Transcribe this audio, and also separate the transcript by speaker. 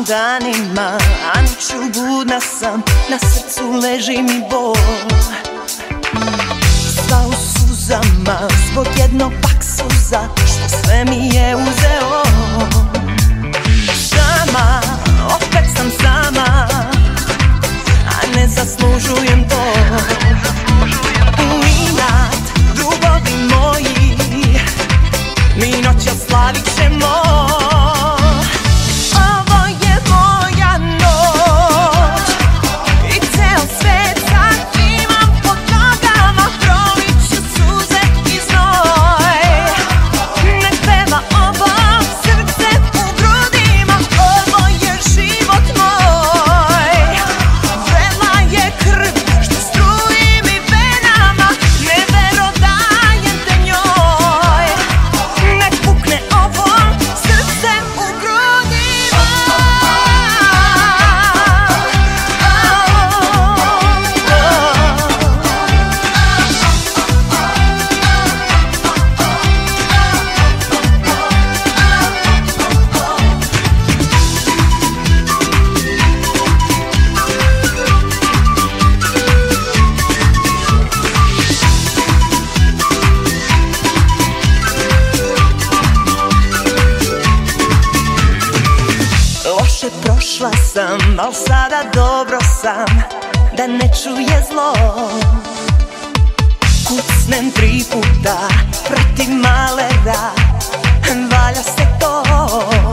Speaker 1: danima, a noću budna sam, na srcu leži mi bol. Sva u suzama, zbog jednog paksuza, što sve mi je uzeo. Sama, opet sam sama, a ne zaslužujem to. U inat, drugovi moji, mi noća slavit ćemo. Prošla sam, al sada dobro sam, da ne čuje zlo. Kucnem 3 puta protiv malera, valja se to.